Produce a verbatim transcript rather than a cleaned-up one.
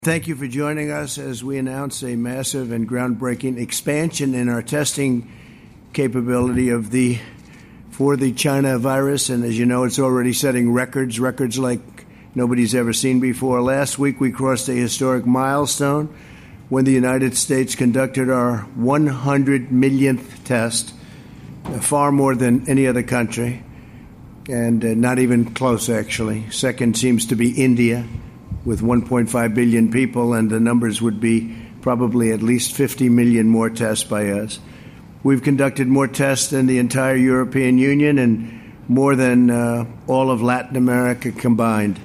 Thank you for joining us as we announce a massive and groundbreaking expansion in our testing capability of the for the China virus. And as you know, it's already setting records, records like nobody's ever seen before. Last week, we crossed a historic milestone when the United States conducted our one hundred millionth test, far more than any other country, and uh, not even close, actually. Second seems to be India, with one point five billion people, and the numbers would be probably at least fifty million more tests by us. We've conducted more tests than the entire European Union and more than uh, all of Latin America combined.